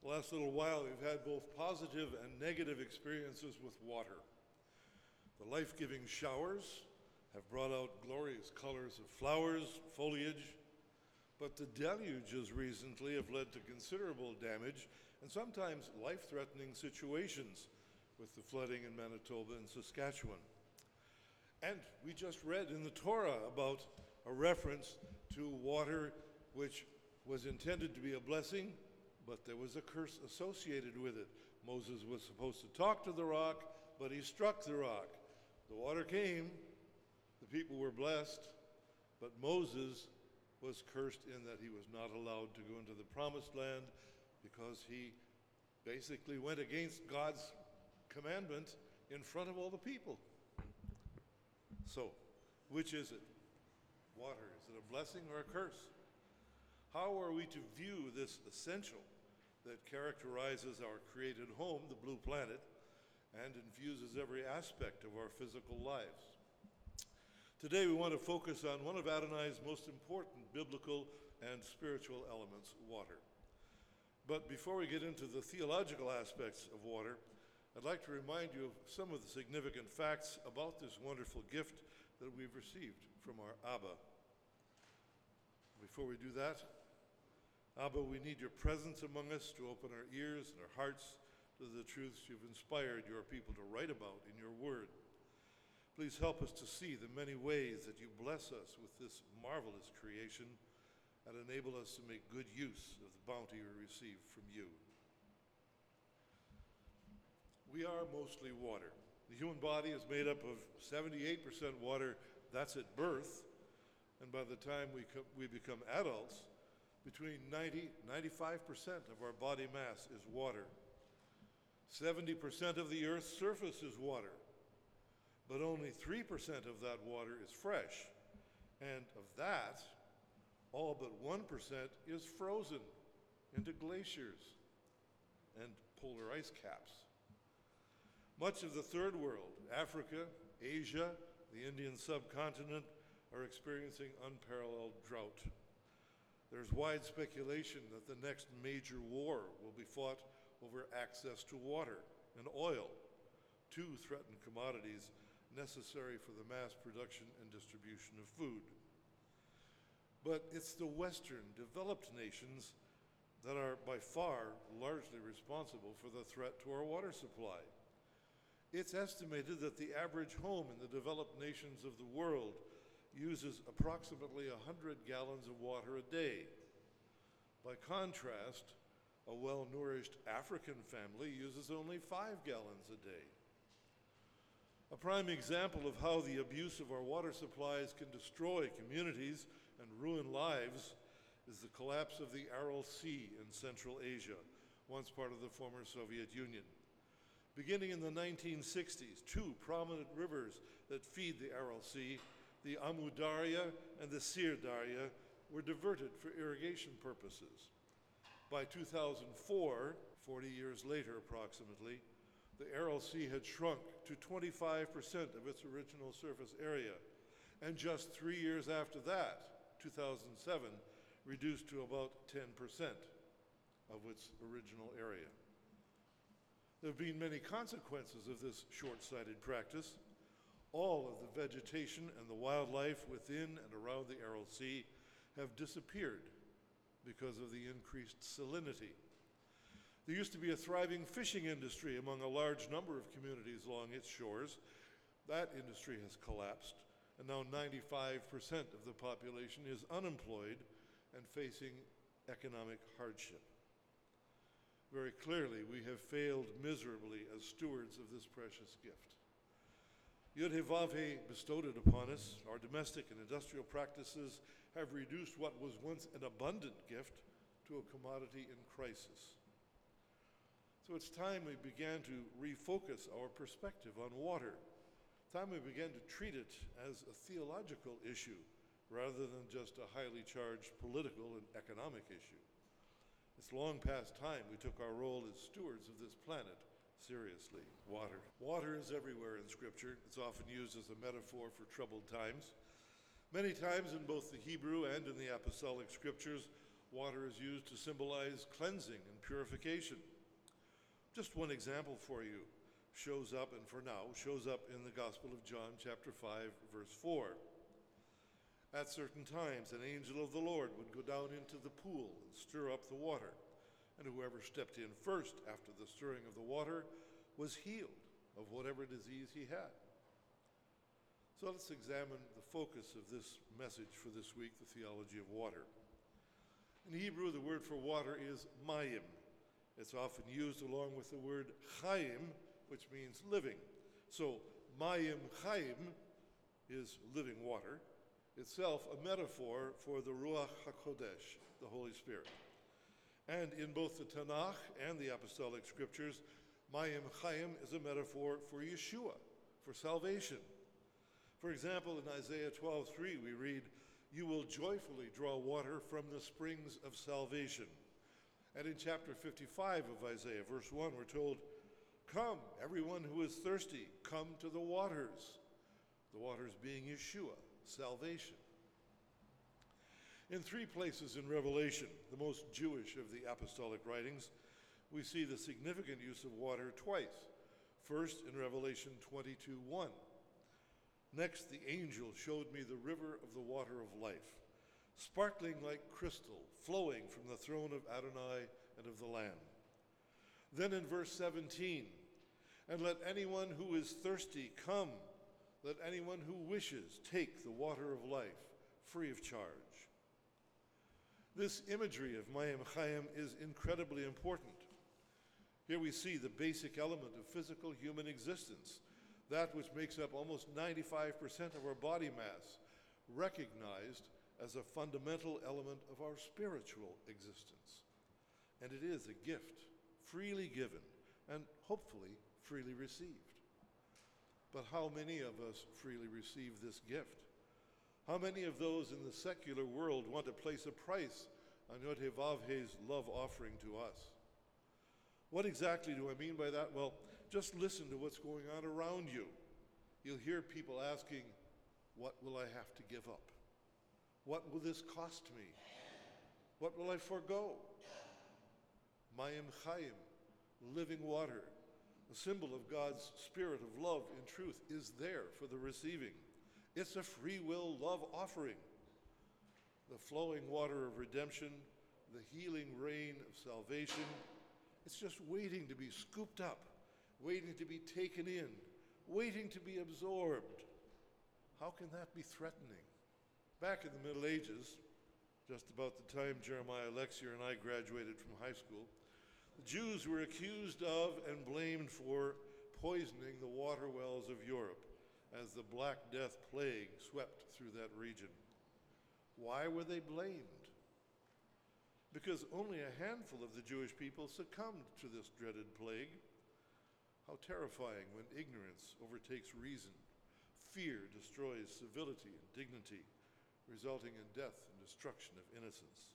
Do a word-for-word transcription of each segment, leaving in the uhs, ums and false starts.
The last little while, we've had both positive and negative experiences with water. The life-giving showers have brought out glorious colors of flowers, foliage, but the deluges recently have led to considerable damage and sometimes life-threatening situations with the flooding in Manitoba and Saskatchewan. And we just read in the Torah about a reference to water which was intended to be a blessing, but there was a curse associated with it. Moses was supposed to talk to the rock, but he struck the rock. The water came, the people were blessed, but Moses was cursed in that he was not allowed to go into the promised land because he basically went against God's commandment in front of all the people. So, which is it? Water, is it a blessing or a curse? How are we to view this essential that characterizes our created home, the blue planet, and infuses every aspect of our physical lives? Today we want to focus on one of Adonai's most important biblical and spiritual elements, water. But before we get into the theological aspects of water, I'd like to remind you of some of the significant facts about this wonderful gift that we've received from our Abba. Before we do that, Abba, we need your presence among us to open our ears and our hearts to the truths you've inspired your people to write about in your word. Please help us to see the many ways that you bless us with this marvelous creation and enable us to make good use of the bounty we receive from you. We are mostly water. The human body is made up of seventy-eight percent water, that's at birth, and by the time we, co- we become adults, between ninety and ninety-five percent of our body mass is water. seventy percent of the Earth's surface is water, but only three percent of that water is fresh, and of that, all but one percent is frozen into glaciers and polar ice caps. Much of the third world, Africa, Asia, the Indian subcontinent, are experiencing unparalleled drought. There's wide speculation that the next major war will be fought over access to water and oil, two threatened commodities necessary for the mass production and distribution of food. But it's the Western developed nations that are by far largely responsible for the threat to our water supply. It's estimated that the average home in the developed nations of the world uses approximately one hundred gallons of water a day. By contrast, a well-nourished African family uses only five gallons a day. A prime example of how the abuse of our water supplies can destroy communities and ruin lives is the collapse of the Aral Sea in Central Asia, once part of the former Soviet Union. Beginning in the nineteen sixties, two prominent rivers that feed the Aral Sea, the Amu Darya and the Sir Darya, were diverted for irrigation purposes. By two thousand four, forty years later approximately, the Aral Sea had shrunk to twenty-five percent of its original surface area, and just three years after that, two thousand seven, reduced to about ten percent of its original area. There have been many consequences of this short-sighted practice. All of the vegetation and the wildlife within and around the Aral Sea have disappeared because of the increased salinity. There used to be a thriving fishing industry among a large number of communities along its shores. That industry has collapsed, and now ninety-five percent of the population is unemployed and facing economic hardship. Very clearly, we have failed miserably as stewards of this precious gift. Yud-Heh-Vav-Heh bestowed it upon us. Our domestic and industrial practices have reduced what was once an abundant gift to a commodity in crisis. So it's time we began to refocus our perspective on water. Time we began to treat it as a theological issue rather than just a highly charged political and economic issue. It's long past time we took our role as stewards of this planet seriously. Water. Water is everywhere in Scripture. It's often used as a metaphor for troubled times. Many times in both the Hebrew and in the Apostolic Scriptures, Water is used to symbolize cleansing and purification. Just one example for you shows up, and for now, shows up in the Gospel of John, chapter five, verse four. At certain times, an angel of the Lord would go down into the pool and stir up the water, and whoever stepped in first after the stirring of the water was healed of whatever disease he had. So let's examine the focus of this message for this week, the theology of water. In Hebrew, the word for water is mayim. It's often used along with the word chaim, which means living. So mayim chaim is living water, itself a metaphor for the Ruach HaKodesh, the Holy Spirit. And in both the Tanakh and the Apostolic Scriptures, mayim chaim is a metaphor for Yeshua, for salvation. For example, in Isaiah twelve three, we read, "You will joyfully draw water from the springs of salvation." And in chapter fifty-five of Isaiah, verse one, we're told, "Come, everyone who is thirsty, come to the waters." The waters being Yeshua, salvation. In three places in Revelation, the most Jewish of the apostolic writings, we see the significant use of water twice. First, in Revelation twenty-two one. "Next, the angel showed me the river of the water of life, sparkling like crystal, flowing from the throne of Adonai and of the Lamb." Then in verse seventeen, "And let anyone who is thirsty come. Let anyone who wishes take the water of life, free of charge." This imagery of mayim chaim is incredibly important. Here we see the basic element of physical human existence, that which makes up almost ninety-five percent of our body mass, recognized as a fundamental element of our spiritual existence. And it is a gift, freely given, and hopefully freely received. But how many of us freely receive this gift? How many of those in the secular world want to place a price on Yod-Heh-Vav-Heh's love offering to us? What exactly do I mean by that? Well, just listen to what's going on around you. You'll hear people asking, "What will I have to give up? What will this cost me? What will I forego?" Mayim chaim, living water, a symbol of God's spirit of love and truth, is there for the receiving. It's a free will love offering. The flowing water of redemption, the healing rain of salvation, it's just waiting to be scooped up, waiting to be taken in, waiting to be absorbed. How can that be threatening? Back in the Middle Ages, just about the time Jeremiah Lexier and I graduated from high school, the Jews were accused of and blamed for poisoning the water wells of Europe as the Black Death plague swept through that region. Why were they blamed? Because only a handful of the Jewish people succumbed to this dreaded plague. How terrifying when ignorance overtakes reason. Fear destroys civility and dignity, resulting in death and destruction of innocence.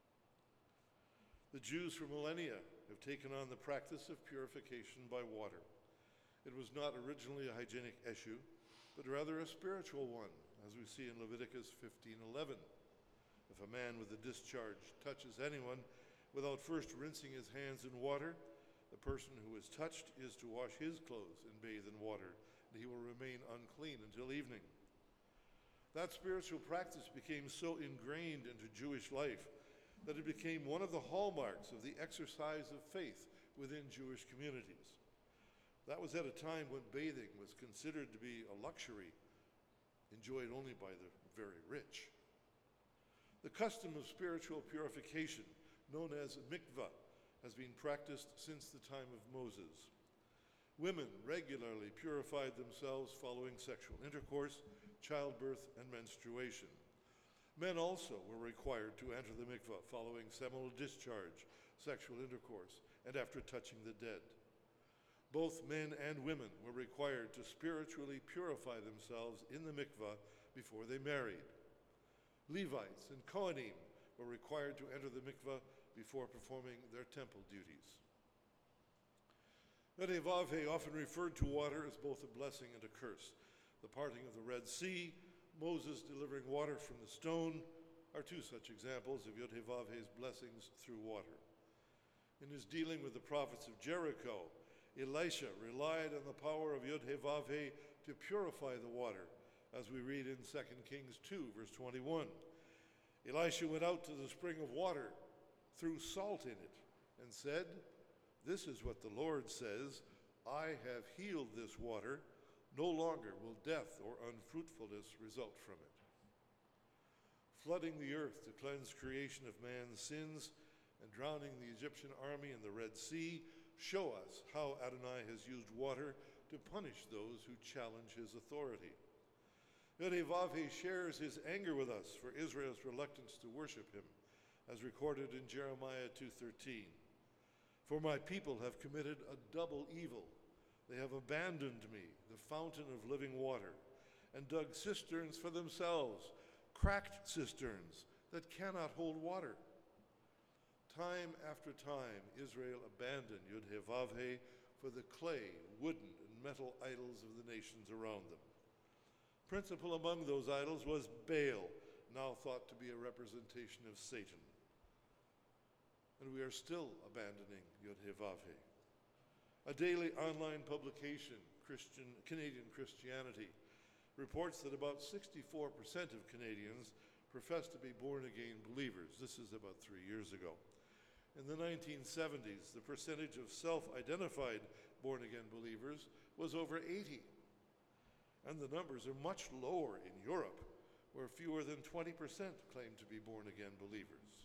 The Jews for millennia have taken on the practice of purification by water. It was not originally a hygienic issue, but rather a spiritual one, as we see in Leviticus fifteen eleven. If a man with a discharge touches anyone without first rinsing his hands in water, the person who is touched is to wash his clothes and bathe in water, and he will remain unclean until evening. That spiritual practice became so ingrained into Jewish life that it became one of the hallmarks of the exercise of faith within Jewish communities. That was at a time when bathing was considered to be a luxury enjoyed only by the very rich. The custom of spiritual purification, known as mikvah, has been practiced since the time of Moses. Women regularly purified themselves following sexual intercourse, childbirth, and menstruation. Men also were required to enter the mikvah following seminal discharge, sexual intercourse, and after touching the dead. Both men and women were required to spiritually purify themselves in the mikvah before they married. Levites and Kohanim were required to enter the mikvah before performing their temple duties. Yod-Heh-Vav-Heh often referred to water as both a blessing and a curse. The parting of the Red Sea, Moses delivering water from the stone, are two such examples of Yod-Heh-Vav-Heh's blessings through water. In his dealing with the prophets of Jericho, Elisha relied on the power of Yod-Heh-Vav-Heh to purify the water, as we read in Second Kings two, verse twenty-one. Elisha went out to the spring of water, threw salt in it, and said, "This is what the Lord says, I have healed this water. No longer will death or unfruitfulness result from it." Flooding the earth to cleanse creation of man's sins and drowning the Egyptian army in the Red Sea show us how Adonai has used water to punish those who challenge his authority. Yod-Heh-Vav-Heh shares his anger with us for Israel's reluctance to worship him, as recorded in Jeremiah two thirteen. "For my people have committed a double evil. They have abandoned me, the fountain of living water, and dug cisterns for themselves, cracked cisterns that cannot hold water." Time after time, Israel abandoned Yod-Heh-Vav-Heh for the clay, wooden, and metal idols of the nations around them. Principal among those idols was Baal, now thought to be a representation of Satan. And we are still abandoning Yod-Heh-Vav-Heh. A daily online publication, Christian, Canadian Christianity, reports that about sixty-four percent of Canadians profess to be born-again believers. This is about three years ago. In the nineteen seventies, the percentage of self-identified born-again believers was over eighty. And the numbers are much lower in Europe, where fewer than twenty percent claim to be born-again believers.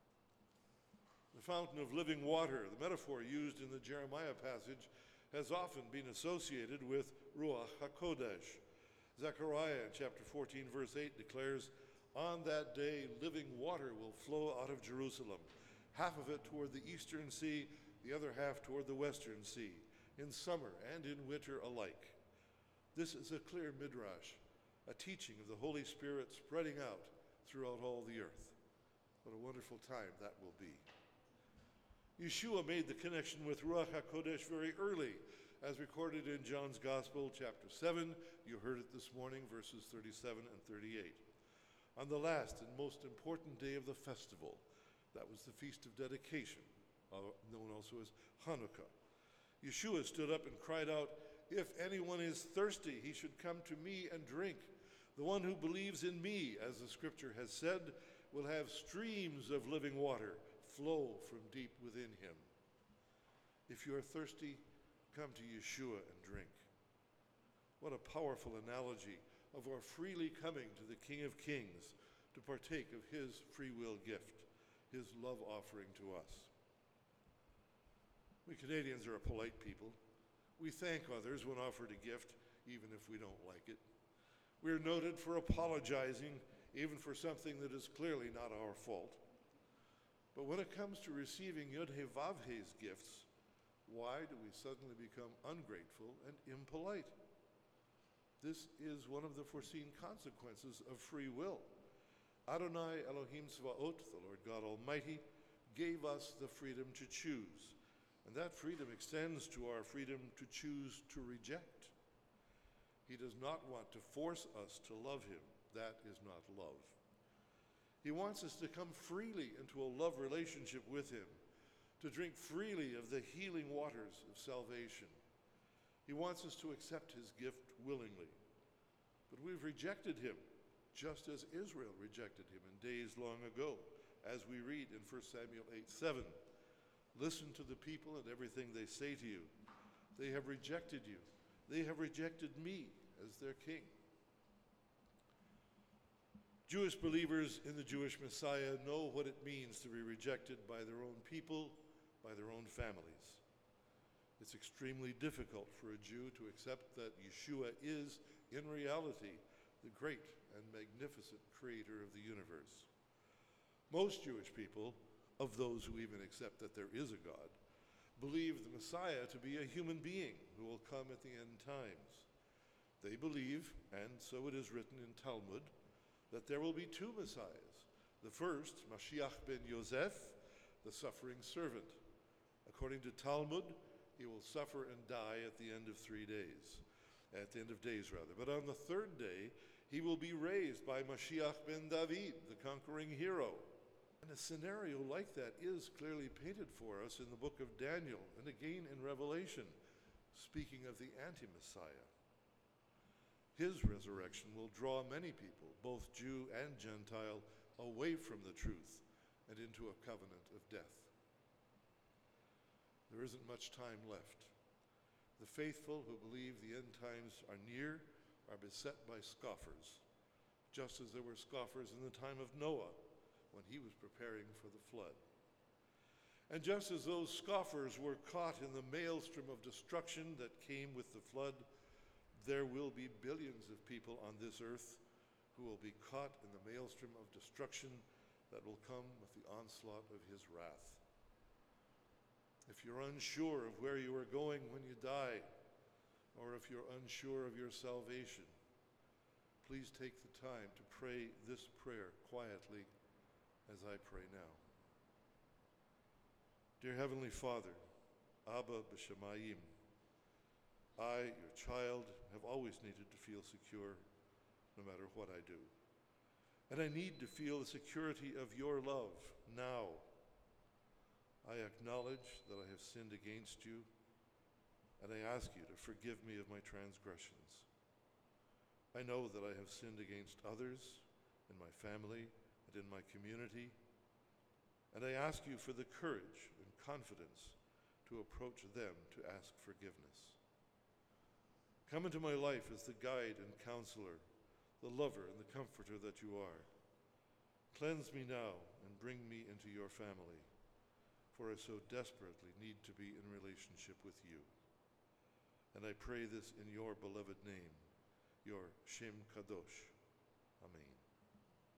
The fountain of living water, the metaphor used in the Jeremiah passage, has often been associated with Ruach HaKodesh. Zechariah in chapter fourteen, verse eight declares, "On that day living water will flow out of Jerusalem, half of it toward the eastern sea, the other half toward the western sea, in summer and in winter alike." This is a clear midrash, a teaching of the Holy Spirit spreading out throughout all the earth. What a wonderful time that will be. Yeshua made the connection with Ruach HaKodesh very early, as recorded in John's Gospel, chapter seven. You heard it this morning, verses thirty-seven and thirty-eight. On the last and most important day of the festival, that was the Feast of Dedication, known also as Hanukkah, Yeshua stood up and cried out, "If anyone is thirsty, he should come to me and drink. The one who believes in me, as the scripture has said, will have streams of living water flow from deep within him." If you are thirsty, come to Yeshua and drink. What a powerful analogy of our freely coming to the King of Kings to partake of his free will gift, his love offering to us. We Canadians are a polite people. We thank others when offered a gift, even if we don't like it. We're noted for apologizing, even for something that is clearly not our fault. But when it comes to receiving Yod-Heh-Vav-Heh's gifts, why do we suddenly become ungrateful and impolite? This is one of the foreseen consequences of free will. Adonai Elohim Tzvaot, the Lord God Almighty, gave us the freedom to choose. And that freedom extends to our freedom to choose to reject. He does not want to force us to love him. That is not love. He wants us to come freely into a love relationship with him, to drink freely of the healing waters of salvation. He wants us to accept his gift willingly. But we've rejected him, just as Israel rejected him in days long ago, as we read in First Samuel eight seven. "Listen to the people and everything they say to you. They have rejected you. They have rejected me as their king." Jewish believers in the Jewish Messiah know what it means to be rejected by their own people, by their own families. It's extremely difficult for a Jew to accept that Yeshua is, in reality, the great and magnificent creator of the universe. Most Jewish people, of those who even accept that there is a God, believe the Messiah to be a human being who will come at the end times. They believe, and so it is written in Talmud, that there will be two Messiahs. The first, Mashiach ben Yosef, the suffering servant. According to Talmud, he will suffer and die at the end of three days, at the end of days rather. But on the third day, He will be raised by Mashiach ben David, the conquering hero. And a scenario like that is clearly painted for us in the book of Daniel and again in Revelation, speaking of the anti-Messiah. His resurrection will draw many people, both Jew and Gentile, away from the truth and into a covenant of death. There isn't much time left. The faithful who believe the end times are near are beset by scoffers, just as there were scoffers in the time of Noah when he was preparing for the flood. And just as those scoffers were caught in the maelstrom of destruction that came with the flood, there will be billions of people on this earth who will be caught in the maelstrom of destruction that will come with the onslaught of his wrath. If you're unsure of where you are going when you die, or if you're unsure of your salvation, please take the time to pray this prayer quietly as I pray now. Dear Heavenly Father, Abba B'Shamayim, I, your child, have always needed to feel secure no matter what I do. And I need to feel the security of your love now. I acknowledge that I have sinned against you, and I ask you to forgive me of my transgressions. I know that I have sinned against others in my family and in my community, and I ask you for the courage and confidence to approach them to ask forgiveness. Come into my life as the guide and counselor, the lover and the comforter that you are. Cleanse me now and bring me into your family, for I so desperately need to be in relationship with you. And I pray this in your beloved name, your Shem Kadosh. Amen.